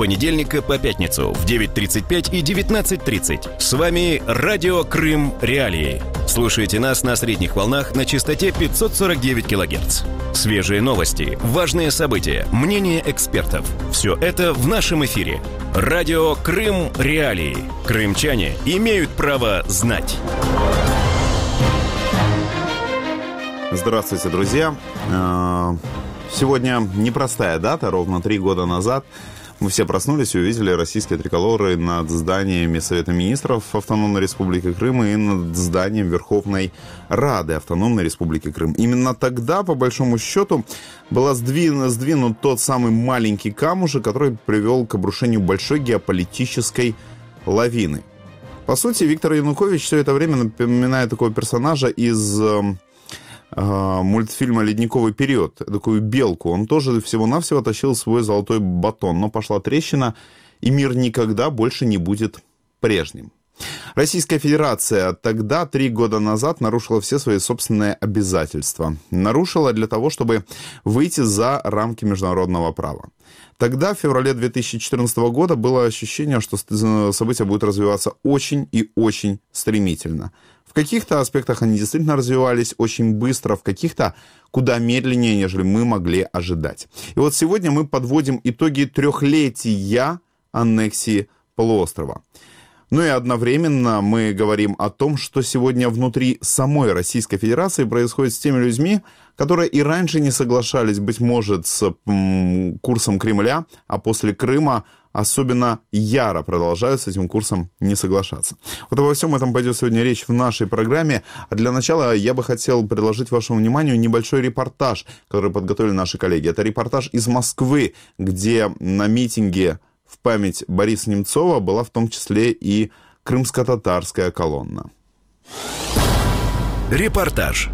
понедельника по пятницу в 9:35 и 19:30. С вами Радио Крым Реалии. Слушайте нас на средних волнах на частоте 549 кГц. Свежие новости, важные события, мнения экспертов. Все это в нашем эфире. Радио Крым Реалии. Крымчане имеют право знать. Здравствуйте, друзья. Сегодня непростая дата. Ровно 3 года назад мы все проснулись и увидели российские триколоры над зданиями Совета Министров Автономной Республики Крым и над зданием Верховной Рады Автономной Республики Крым. Именно тогда, по большому счету, был сдвинут тот самый маленький камушек, который привел к обрушению большой геополитической лавины. По сути, Виктор Янукович все это время напоминает такого персонажа из мультфильма «Ледниковый период», такую белку. Он тоже всего-навсего тащил свой золотой батон, но пошла трещина, и мир никогда больше не будет прежним. Российская Федерация тогда, 3 года назад, нарушила все свои собственные обязательства. Нарушила для того, чтобы выйти за рамки международного права. Тогда, в феврале 2014 года, было ощущение, что события будут развиваться очень и очень стремительно. В каких-то аспектах они действительно развивались очень быстро, в каких-то куда медленнее, нежели мы могли ожидать. И вот сегодня мы подводим итоги 3-летия аннексии полуострова. Ну и одновременно мы говорим о том, что сегодня внутри самой Российской Федерации происходит с теми людьми, которые и раньше не соглашались, быть может, с курсом Кремля, а после Крыма особенно яро продолжают с этим курсом не соглашаться. Вот обо всем этом пойдет сегодня речь в нашей программе. А для начала я бы хотел предложить вашему вниманию небольшой репортаж, который подготовили наши коллеги. Это репортаж из Москвы, где на митинге в память Бориса Немцова была в том числе и крымско-татарская колонна. Репортаж.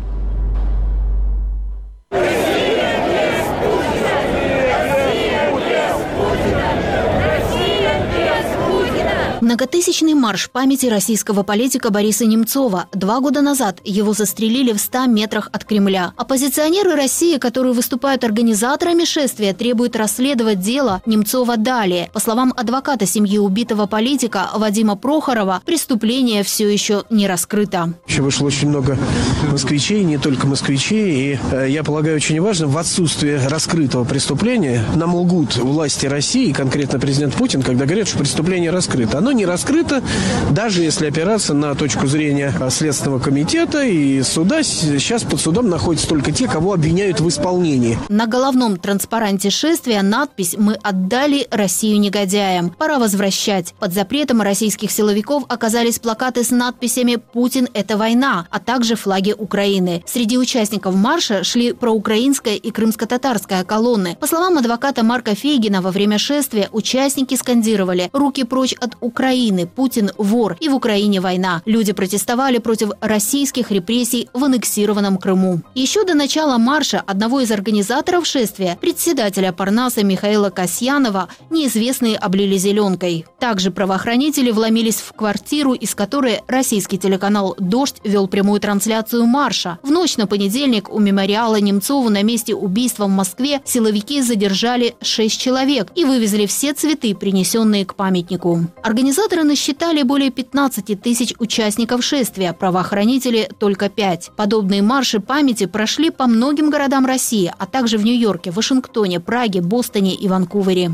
Многотысячный марш памяти российского политика Бориса Немцова. 2 года назад его застрелили в 100 метрах от Кремля. Оппозиционеры России, которые выступают организаторами шествия, требуют расследовать дело Немцова далее. По словам адвоката семьи убитого политика Вадима Прохорова, преступление все еще не раскрыто. Вышло очень много москвичей, не только москвичей. И я полагаю, очень важно, в отсутствие раскрытого преступления нам лгут власти России, конкретно президент Путин, когда говорят, что преступление раскрыто. Оно не раскрыто, даже если опираться на точку зрения Следственного комитета и суда. Сейчас под судом находятся только те, кого обвиняют в исполнении. На головном транспаранте шествия надпись «Мы отдали Россию негодяям. Пора возвращать». Под запретом российских силовиков оказались плакаты с надписями «Путин – это война», а также флаги Украины. Среди участников марша шли проукраинская и крымско-татарская колонны. По словам адвоката Марка Фейгина, во время шествия участники скандировали «Руки прочь от Украины, Путин – вор, и в Украине война». Люди протестовали против российских репрессий в аннексированном Крыму. Еще до начала марша одного из организаторов шествия, председателя Парнаса Михаила Касьянова, неизвестные облили зеленкой. Также правоохранители вломились в квартиру, из которой российский телеканал «Дождь» вел прямую трансляцию марша. В ночь на понедельник у мемориала Немцову на месте убийства в Москве силовики задержали 6 человек и вывезли все цветы, принесенные к памятнику. Организаторы насчитали более 15 тысяч участников шествия, правоохранители – только 5. Подобные марши памяти прошли по многим городам России, а также в Нью-Йорке, Вашингтоне, Праге, Бостоне и Ванкувере.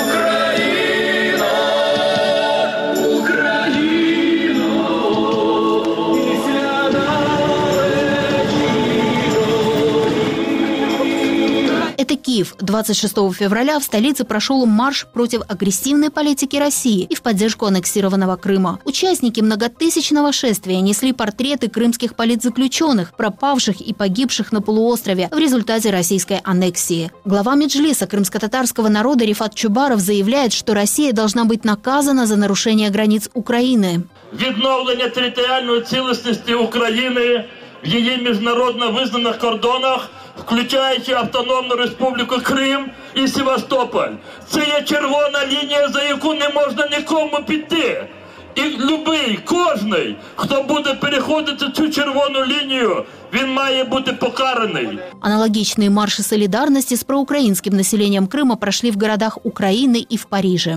Это Киев. 26 февраля в столице прошел марш против агрессивной политики России и в поддержку аннексированного Крыма. Участники многотысячного шествия несли портреты крымских политзаключенных, пропавших и погибших на полуострове в результате российской аннексии. Глава Меджлиса крымско-татарского народа Рифат Чубаров заявляет, что Россия должна быть наказана за нарушение границ України. Відновлення територіальної цілісності України в її міжнародно визнаних кордонах, включаючи Автономну Республіку Крим і Севастополь. Це є червона лінія, за яку не можна нікому піти. І любий, кожний, хто буде переходити цю червону лінію, він має бути покараний. Аналогичные марши солидарности с проукраинским населением Крыма прошли в городах Украины и в Париже.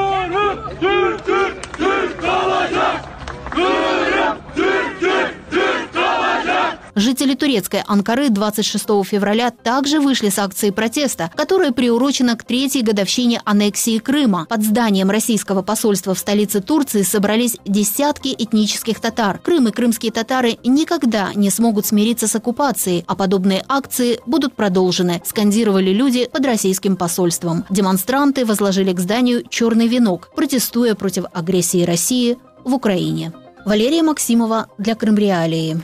Жители турецкой Анкары 26 февраля также вышли с акцией протеста, которая приурочена к 3-й годовщине аннексии Крыма. Под зданием российского посольства в столице Турции собрались десятки этнических татар. Крым и крымские татары никогда не смогут смириться с оккупацией, а подобные акции будут продолжены, скандировали люди под российским посольством. Демонстранты возложили к зданию черный венок, протестуя против агрессии России в Украине. Валерия Максимова для Крымреалии.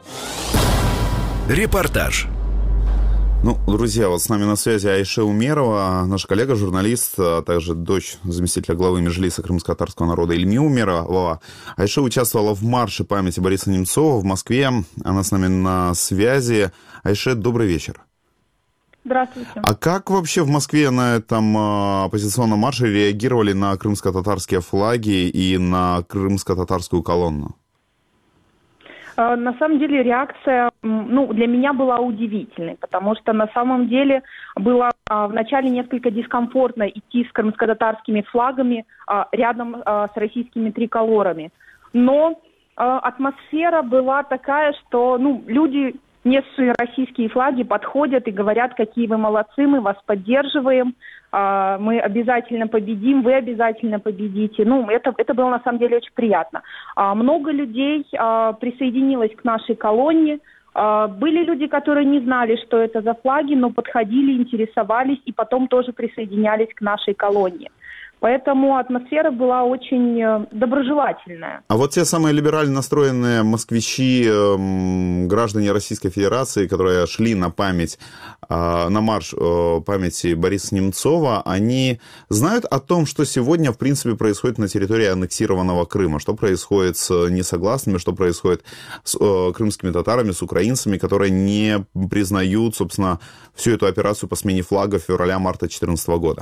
Репортаж. Ну, друзья, вот с нами на связи Айше Умерова, наша коллега, журналист, а также дочь заместителя главы Меджлиса крымско-татарского народа Ильми Умерова. Айше участвовала в марше памяти Бориса Немцова в Москве. Она с нами на связи. Айше, добрый вечер. Здравствуйте. А как вообще в Москве на этом оппозиционном марше реагировали на крымско-татарские флаги и на крымско-татарскую колонну? На самом деле реакция, для меня была удивительной, потому что на самом деле было вначале несколько дискомфортно идти с крымско-татарскими флагами рядом с российскими триколорами. Но атмосфера была такая, что люди, несшие российские флаги, подходят и говорят, какие вы молодцы, мы вас поддерживаем, мы обязательно победим, вы обязательно победите. Это было на самом деле очень приятно. Много людей присоединилось к нашей колонне. Были люди, которые не знали, что это за флаги, но подходили, интересовались и потом тоже присоединялись к нашей колонне. Поэтому атмосфера была очень доброжелательная. А вот те самые либерально настроенные москвичи, граждане Российской Федерации, которые шли на марш памяти Бориса Немцова, они знают о том, что сегодня, в принципе, происходит на территории аннексированного Крыма? Что происходит с несогласными, что происходит с крымскими татарами, с украинцами, которые не признают, собственно, всю эту операцию по смене флага февраля-марта 2014 года?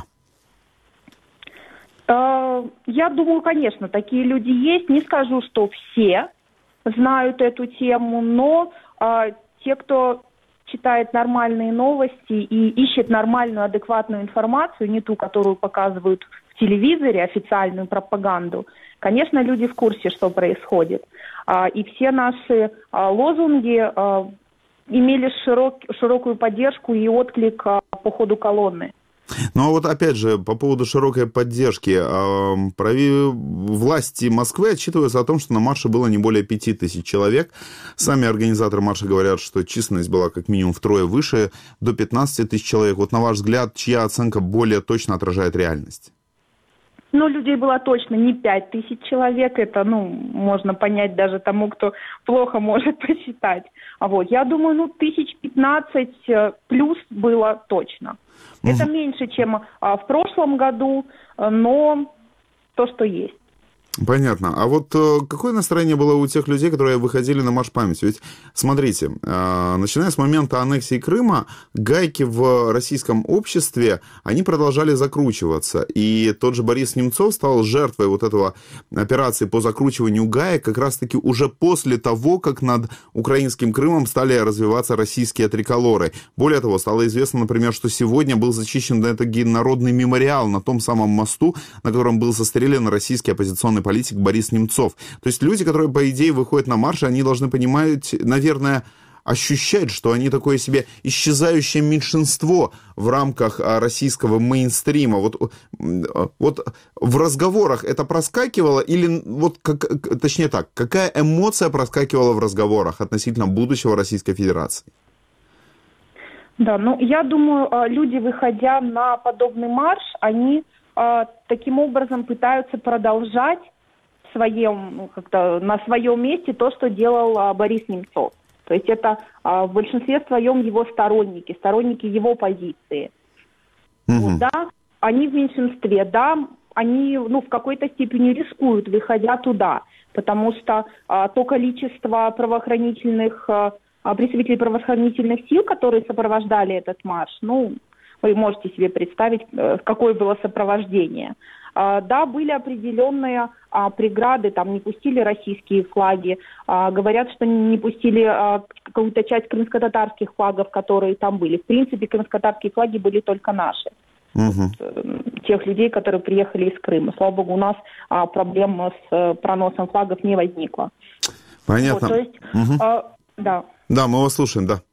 Я думаю, конечно, такие люди есть. Не скажу, что все знают эту тему, но те, кто читает нормальные новости и ищет нормальную, адекватную информацию, не ту, которую показывают в телевизоре, официальную пропаганду, конечно, люди в курсе, что происходит. И все наши лозунги имели широкую поддержку и отклик по ходу колонны. Ну, а вот опять же, по поводу широкой поддержки. Власти Москвы отчитываются о том, что на марше было не более 5000 человек. Сами организаторы марша говорят, что численность была как минимум втрое выше, до 15 тысяч человек. Вот на ваш взгляд, чья оценка более точно отражает реальность? Людей было точно не 5000 человек. Это, можно понять даже тому, кто плохо может посчитать. Я думаю, 1015 плюс было точно. Это меньше, чем в прошлом году, но то, что есть. Понятно. А вот какое настроение было у тех людей, которые выходили на марш памяти? Ведь, смотрите, начиная с момента аннексии Крыма, гайки в российском обществе, они продолжали закручиваться. И тот же Борис Немцов стал жертвой вот этого операции по закручиванию гаек как раз-таки уже после того, как над украинским Крымом стали развиваться российские триколоры. Более того, стало известно, например, что сегодня был зачищен народный мемориал на том самом мосту, на котором был застрелен российский оппозиционный политик Борис Немцов. То есть люди, которые, по идее, выходят на марш, они должны понимать, наверное, ощущать, что они такое себе исчезающее меньшинство в рамках российского мейнстрима. Вот в разговорах это проскакивало или, точнее так, какая эмоция проскакивала в разговорах относительно будущего Российской Федерации? Да, я думаю, люди, выходя на подобный марш, они таким образом пытаются продолжать на своем месте то, что делал Борис Немцов. То есть это в большинстве своем его сторонники его позиции. Да, они в меньшинстве, да, они в какой-то степени рискуют, выходя туда, потому что то количество представителей правоохранительных сил, которые сопровождали этот марш, вы можете себе представить, какое было сопровождение. Да, были определенные преграды, там не пустили российские флаги, говорят, что не пустили какую-то часть крымско-татарских флагов, которые там были. В принципе, крымско-татарские флаги были только наши. Тех людей, которые приехали из Крыма. Слава богу, у нас проблем с проносом флагов не возникло. Понятно. Вот, то есть, да. Да, мы вас слушаем, да.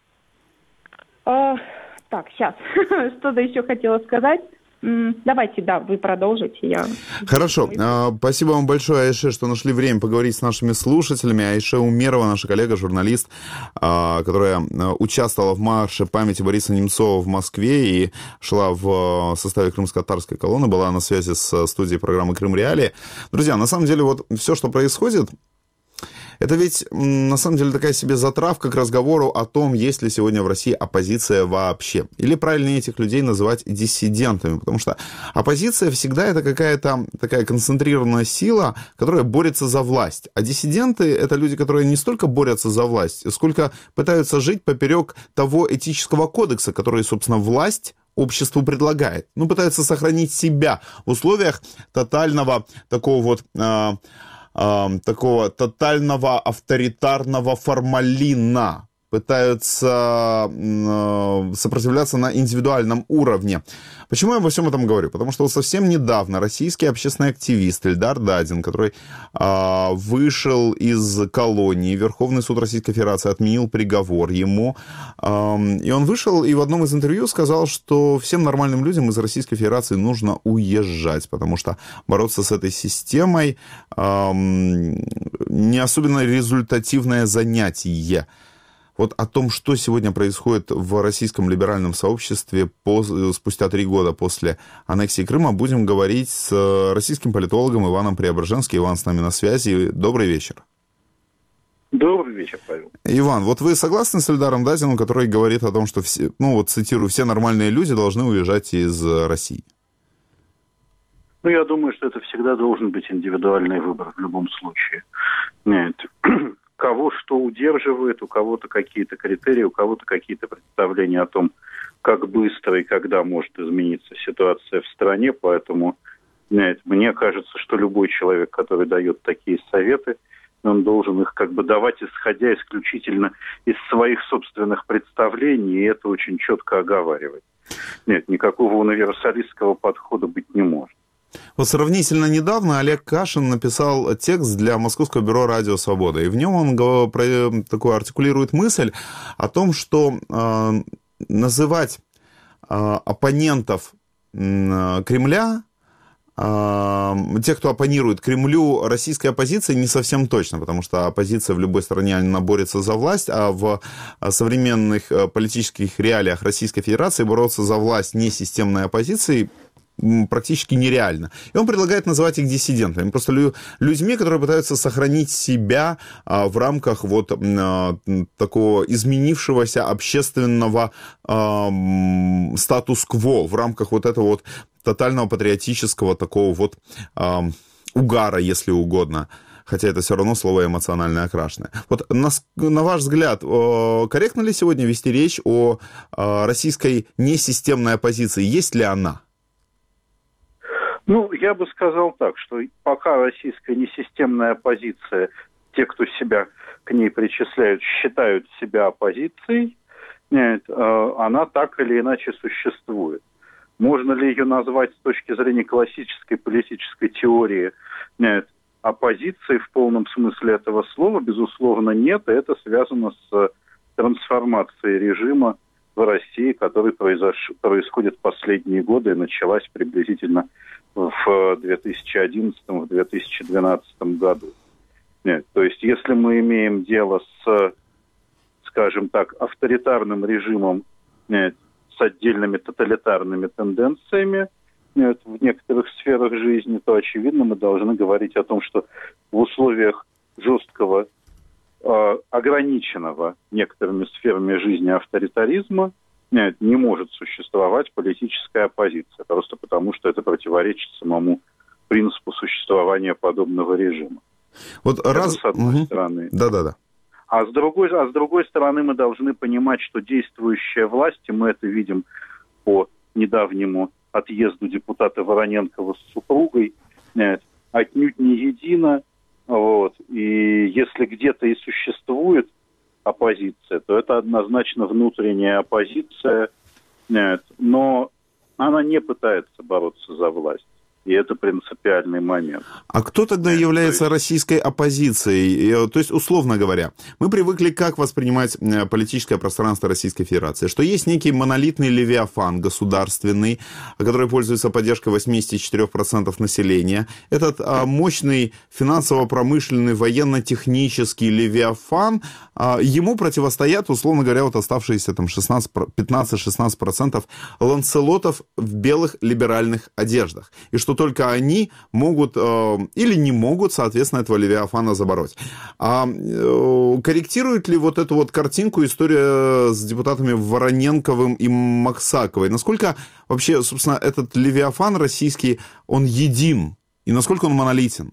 Так, сейчас. Что-то еще хотела сказать. Давайте, да, вы продолжите. Хорошо. Спасибо вам большое, Айше, что нашли время поговорить с нашими слушателями. Айше Умерова, наша коллега, журналист, которая участвовала в марше памяти Бориса Немцова в Москве и шла в составе крымско-татарской колонны, была на связи с студией программы «Крым Реалии». Друзья, на самом деле, вот все, что происходит, это ведь, на самом деле, такая себе затравка к разговору о том, есть ли сегодня в России оппозиция вообще. Или правильнее этих людей называть диссидентами, потому что оппозиция всегда это какая-то такая концентрированная сила, которая борется за власть. А диссиденты — это люди, которые не столько борются за власть, сколько пытаются жить поперек того этического кодекса, который, собственно, власть обществу предлагает. Ну, пытаются сохранить себя в условиях тотального такого вот... такого тотального авторитарного формалина, пытаются сопротивляться на индивидуальном уровне. Почему я обо всем этом говорю? Потому что вот совсем недавно российский общественный активист Эльдар Дадин, который вышел из колонии, Верховный суд Российской Федерации отменил приговор ему, и он вышел и в одном из интервью сказал, что всем нормальным людям из Российской Федерации нужно уезжать, потому что бороться с этой системой не особенно результативное занятие. Вот о том, что сегодня происходит в российском либеральном сообществе спустя 3 года после аннексии Крыма, будем говорить с российским политологом Иваном Преображенским. Иван с нами на связи. Добрый вечер. Добрый вечер, Павел. Иван, вот вы согласны с Эльдаром Дадиным, который говорит о том, что, все, ну вот цитирую, все нормальные люди должны уезжать из России? Ну, я думаю, что это всегда должен быть индивидуальный выбор в любом случае. Нет. Кого что удерживает, у кого-то какие-то критерии, у кого-то какие-то представления о том, как быстро и когда может измениться ситуация в стране. Поэтому мне кажется, что любой человек, который дает такие советы, он должен их как бы давать, исходя исключительно из своих собственных представлений, и это очень четко оговаривать. Нет, никакого универсалистского подхода быть не может. Вот сравнительно недавно Олег Кашин написал текст для Московского бюро «Радио Свобода», и в нем он такую артикулирует мысль о том, что называть оппонентов Кремля, тех, кто оппонирует Кремлю, российской оппозицией, не совсем точно, потому что оппозиция в любой стране, она борется за власть, а в современных политических реалиях Российской Федерации бороться за власть несистемной оппозицией практически нереально. И он предлагает называть их диссидентами, просто людьми, которые пытаются сохранить себя в рамках вот такого изменившегося общественного статус-кво, в рамках вот этого вот тотального патриотического такого вот угара, если угодно. Хотя это все равно слово эмоционально окрашенное. Вот на ваш взгляд, корректно ли сегодня вести речь о российской несистемной оппозиции? Есть ли она? Ну, я бы сказал так, что пока российская несистемная оппозиция, те, кто себя к ней причисляют, считают себя оппозицией, нет, она так или иначе существует. Можно ли ее назвать с точки зрения классической политической теории нет, оппозицией в полном смысле этого слова? Безусловно, нет, и это связано с трансформацией режима в России, который происходит в последние годы и началась приблизительно в 2011-2012 году. Нет, то есть, если мы имеем дело с, скажем так, авторитарным режимом, нет, с отдельными тоталитарными тенденциями нет, в некоторых сферах жизни, то, очевидно, мы должны говорить о том, что в условиях жесткого, ограниченного некоторыми сферами жизни авторитаризма не может существовать политическая оппозиция, просто потому что это противоречит самому принципу существования подобного режима. Вот раз... С одной стороны. Да-да-да. А с другой стороны мы должны понимать, что действующая власть, и мы это видим по недавнему отъезду депутата Вороненкова с супругой, отнюдь не едина. Вот. И если где-то и существует оппозиция, то это однозначно внутренняя оппозиция, но она не пытается бороться за власть. И это принципиальный момент. А кто тогда является российской оппозицией? То есть, условно говоря, мы привыкли как воспринимать политическое пространство Российской Федерации, что есть некий монолитный левиафан государственный, который пользуется поддержкой 84% населения. Этот мощный финансово-промышленный, военно-технический левиафан, ему противостоят, условно говоря, вот оставшиеся там 15-16% ланцелотов в белых либеральных одеждах. И что только они могут или не могут, соответственно, этого левиафана забороть. Корректирует ли вот эту вот картинку история с депутатами Вороненковым и Максаковой? Насколько вообще, собственно, этот левиафан российский, он един? И насколько он монолитен?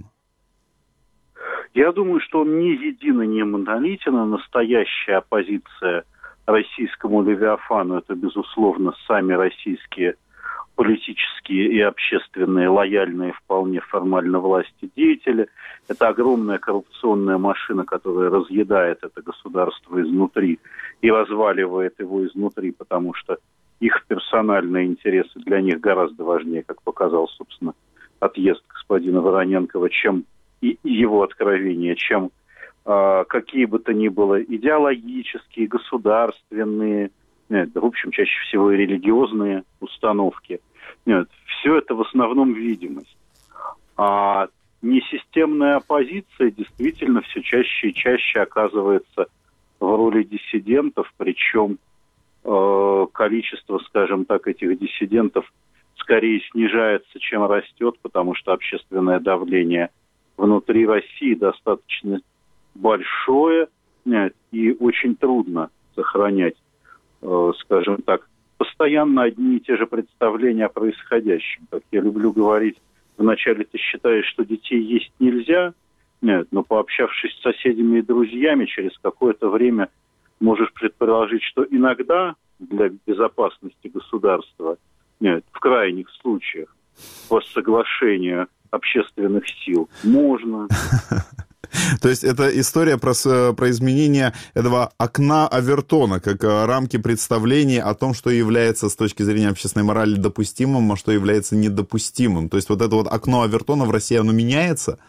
Я думаю, что он не един и не монолитен, а настоящая оппозиция российскому левиафану — это, безусловно, сами российские политические и общественные, лояльные вполне формально власти деятели. Это огромная коррупционная машина, которая разъедает это государство изнутри и разваливает его изнутри, потому что их персональные интересы для них гораздо важнее, как показал, собственно, отъезд господина Вороненкова, чем и его откровения, чем какие бы то ни было идеологические, государственные, в общем, чаще всего и религиозные установки. Все это в основном видимость. А несистемная оппозиция действительно все чаще и чаще оказывается в роли диссидентов, причем количество, скажем так, этих диссидентов скорее снижается, чем растет, потому что общественное давление внутри России достаточно большое, и очень трудно сохранять, скажем так, постоянно одни и те же представления о происходящем. Как я люблю говорить, вначале ты считаешь, что детей есть нельзя, но пообщавшись с соседями и друзьями, через какое-то время можешь предположить, что иногда для безопасности государства, в крайних случаях, по соглашению общественных сил можно. То есть это история про изменение этого окна Овертона, как рамки представлений о том, что является с точки зрения общественной морали допустимым, а что является недопустимым. То есть вот это вот окно Овертона в России, оно меняется?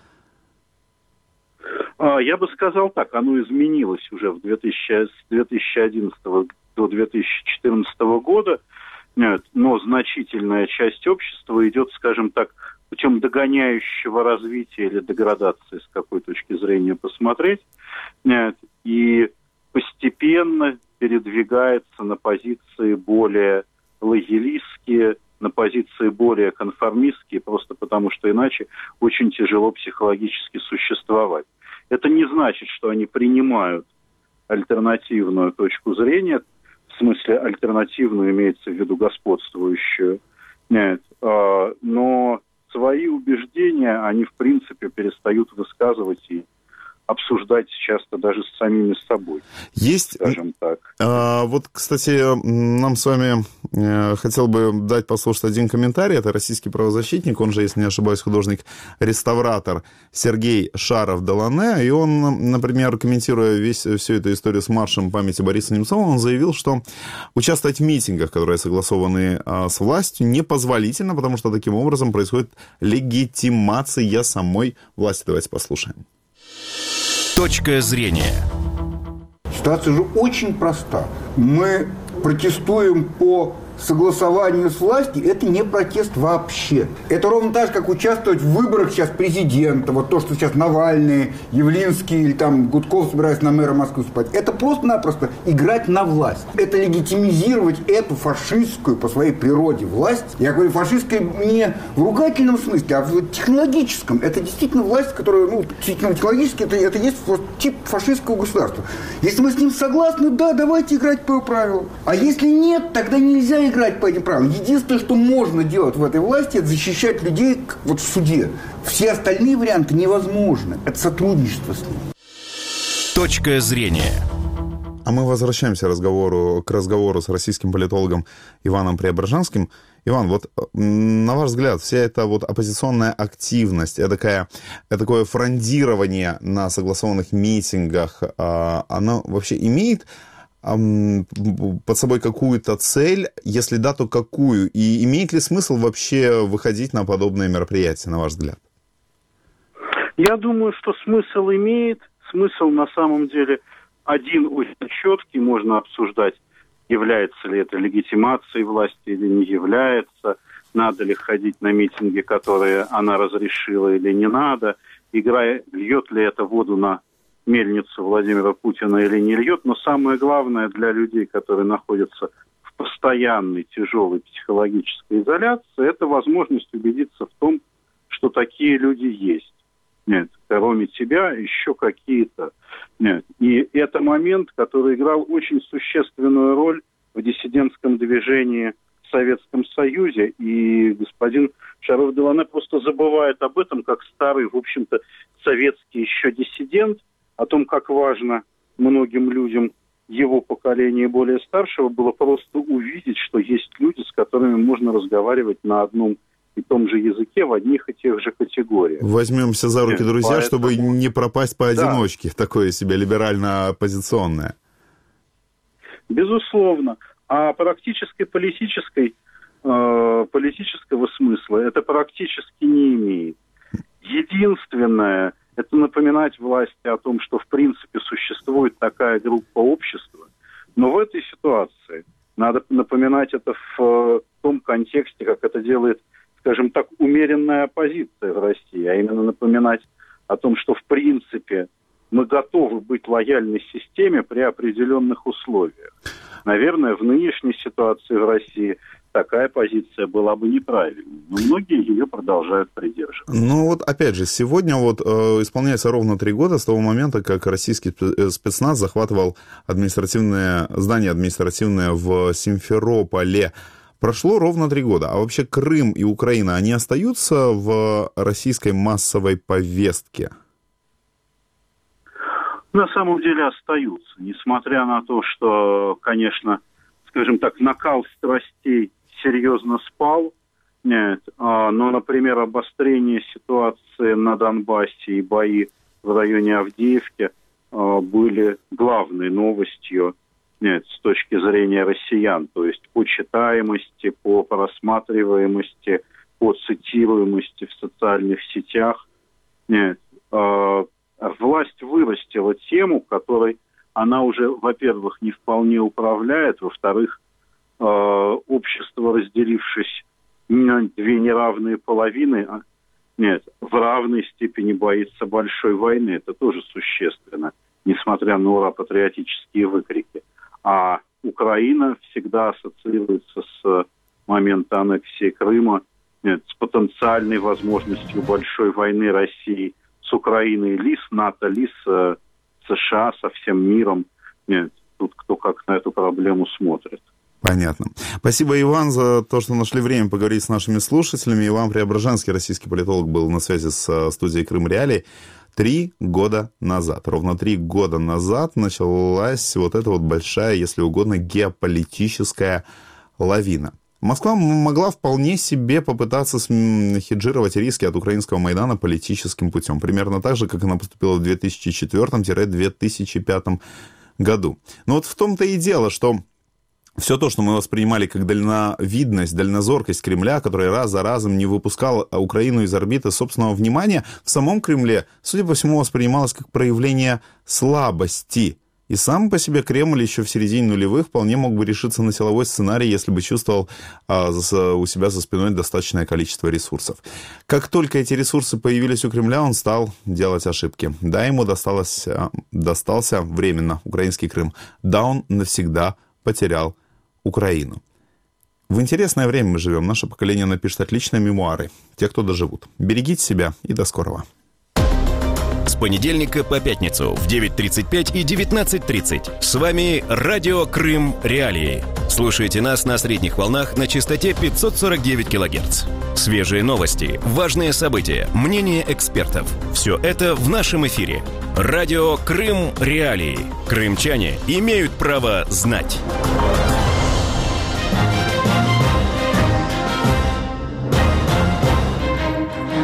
Я бы сказал так, оно изменилось уже с 2011 до 2014 года, но значительная часть общества идет, скажем так, путем догоняющего развития или деградации, с какой точки зрения посмотреть, и постепенно передвигается на позиции более лоялистские, на позиции более конформистские, просто потому что иначе очень тяжело психологически существовать. Это не значит, что они принимают альтернативную точку зрения, в смысле альтернативную имеется в виду господствующую, но свои убеждения они, в принципе, перестают высказывать и обсуждать часто даже с самими собой. Есть, скажем так. Вот, кстати, нам с вами хотел бы дать послушать один комментарий. Это российский правозащитник, он же, если не ошибаюсь, художник-реставратор Сергей Шаров-Делане. И он, например, комментируя всю эту историю с маршем памяти Бориса Немцова, он заявил, что участвовать в митингах, которые согласованы с властью, непозволительно, потому что таким образом происходит легитимация самой власти. Давайте послушаем. Точка зрения. Ситуация же очень проста. Мы протестуем по согласованию с властью, это не протест вообще. Это ровно так же, как участвовать в выборах сейчас президента. Вот то, что сейчас Навальный, Явлинский или там Гудков собираются на мэра Москвы выступать. Это просто-напросто играть на власть. Это легитимизировать эту фашистскую по своей природе власть. Я говорю фашистская не в ругательном смысле, а в технологическом. Это действительно власть, которая, технологически, это есть тип фашистского государства. Если мы с ним согласны, да, давайте играть по его правилам. А если нет, тогда нельзя играть по этим правилам. Единственное, что можно делать в этой власти, это защищать людей вот в суде. Все остальные варианты невозможны. Это сотрудничество с ним. Точка зрения. А мы возвращаемся к разговору с российским политологом Иваном Преображенским. Иван, вот на ваш взгляд, вся эта вот оппозиционная активность, такое фрондирование на согласованных митингах, оно вообще имеет под собой какую-то цель? Если да, то какую? И имеет ли смысл вообще выходить на подобные мероприятия, на ваш взгляд? Я думаю, что смысл имеет. Смысл на самом деле один очень четкий. Можно обсуждать, является ли это легитимацией власти или не является, надо ли ходить на митинги, которые она разрешила, или не надо, льет ли это воду на мельницу Владимира Путина или не льет. Но самое главное для людей, которые находятся в постоянной тяжелой психологической изоляции, это возможность убедиться в том, что такие люди есть. Нет, кроме тебя еще какие-то. Нет. И это момент, который играл очень существенную роль в диссидентском движении в Советском Союзе. И господин Шаров-Делане просто забывает об этом, как старый, в общем-то, советский еще диссидент, о том, как важно многим людям его поколения более старшего было просто увидеть, что есть люди, с которыми можно разговаривать на одном и том же языке в одних и тех же категориях. Возьмемся за руки, друзья, чтобы не пропасть поодиночке в такое себе либерально-оппозиционное. Безусловно. А политического смысла это практически не имеет. Единственное, это напоминать власти о том, что в принципе существует такая группа общества. Но в этой ситуации надо напоминать это в том контексте, как это делает, скажем так, умеренная оппозиция в России, а именно напоминать о том, что в принципе мы готовы быть лояльной системе при определенных условиях. Наверное, в нынешней ситуации в России такая позиция была бы неправильной, но многие ее продолжают придерживаться. Ну вот опять же, сегодня исполняется ровно 3 года с того момента, как российский спецназ захватывал здание административное в Симферополе. Прошло ровно 3 года. А вообще Крым и Украина, они остаются в российской массовой повестке? На самом деле остаются. Несмотря на то, что, конечно, скажем так, накал страстей серьезно спал. Нет. Но, например, обострение ситуации на Донбассе и бои в районе Авдеевки были главной новостью с точки зрения россиян, то есть по читаемости, по просматриваемости, по цитируемости в социальных сетях. Власть вырастила тему, которой она уже, во-первых, не вполне управляет, во-вторых, общество, разделившись на 2 неравные половины, в равной степени боится большой войны. Это тоже существенно, несмотря на ура-патриотические выкрики. А Украина всегда ассоциируется с момента аннексии Крыма с потенциальной возможностью большой войны России с Украиной, ли с НАТО, ли с США, со всем миром. Тут кто как на эту проблему смотрит. Понятно. Спасибо, Иван, за то, что нашли время поговорить с нашими слушателями. Иван Преображенский, российский политолог, был на связи с студией «Крым Реалии». 3 года назад, ровно 3 года назад началась вот эта вот большая, если угодно, геополитическая лавина. Москва могла вполне себе попытаться хеджировать риски от украинского Майдана политическим путем. Примерно так же, как она поступила в 2004-2005 году. Но вот в том-то и дело, что все то, что мы воспринимали как дальновидность, дальнозоркость Кремля, который раз за разом не выпускал Украину из орбиты собственного внимания, в самом Кремле, судя по всему, воспринималось как проявление слабости. И сам по себе Кремль еще в середине нулевых вполне мог бы решиться на силовой сценарий, если бы чувствовал у себя за спиной достаточное количество ресурсов. Как только эти ресурсы появились у Кремля, он стал делать ошибки. Да, ему достался временно украинский Крым. Да, он навсегда потерял Украину. В интересное время мы живем. Наше поколение напишет отличные мемуары. Те, кто доживут. Берегите себя и до скорого. С понедельника по пятницу в 9:35 и 19:30. С вами Радио Крым Реалии. Слушайте нас на средних волнах на частоте 549 кГц. Свежие новости, важные события, мнения экспертов. Все это в нашем эфире. Радио Крым Реалии. Крымчане имеют право знать.